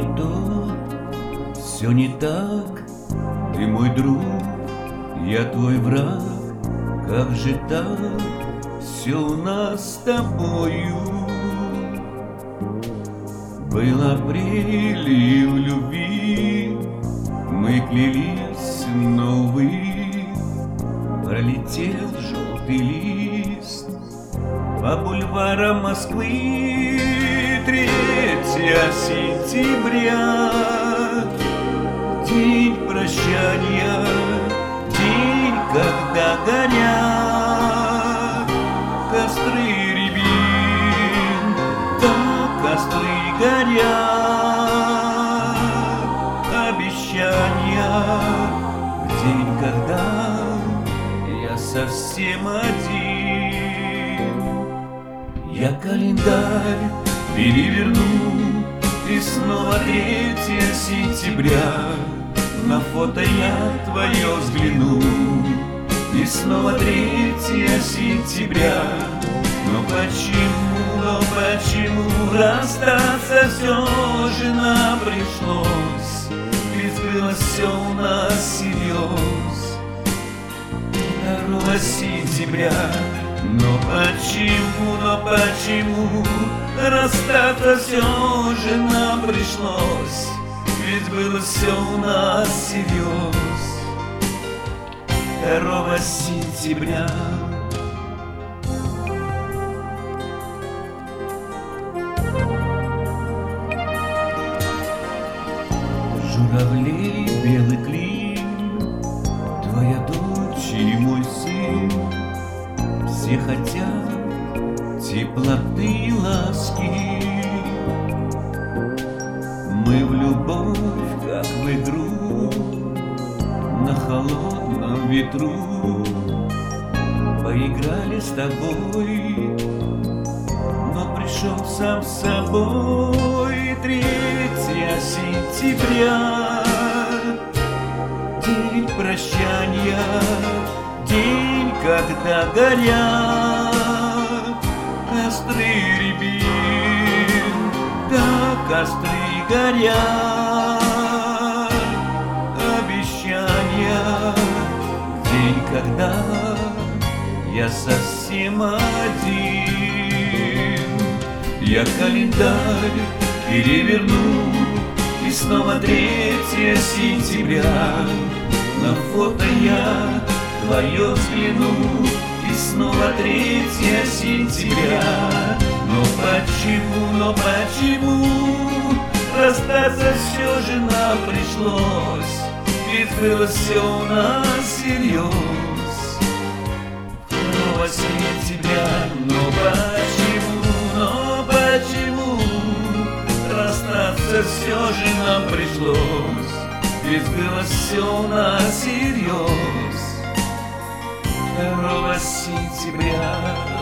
то, все не так. Ты мой друг, я твой враг. Как же так, все у нас с тобою. Был апрель и в любви мы клялись, но, увы, пролетел желтый лист по бульварам Москвы. 3 сентября, день прощания, день, когда горят костры рябин, да, костры горят, обещания, в день, когда я совсем один. Я календарь переверну, и снова 3 сентября. На фото я твое взгляну, и снова 3 сентября. Но почему расстаться все же нам пришлось? Ведь было все у нас всерьез. 2 сентября. Но почему расстаться все же нам пришлось? Ведь было все у нас всерьез. 2 сентября. Журавлей белый клин, твоя дочь и мой сын. Все хотят теплоты и ласки. Мы в любовь, как в игру, на холодном ветру поиграли с тобой, но пришел сам с собой. 3 сентября, день прощания, день, когда горят костры рябин, да, костры горят, обещания, день, когда я совсем один. Я календарь переверну, и снова 3 сентября. На фото я твое взгляну, и снова 3 сентября. Но почему расстаться все же нам пришлось? Ведь было все у нас всерьез. 2 сентября. Но почему расстаться все же нам пришлось? Ведь было все у нас всерьез. 2 сентября.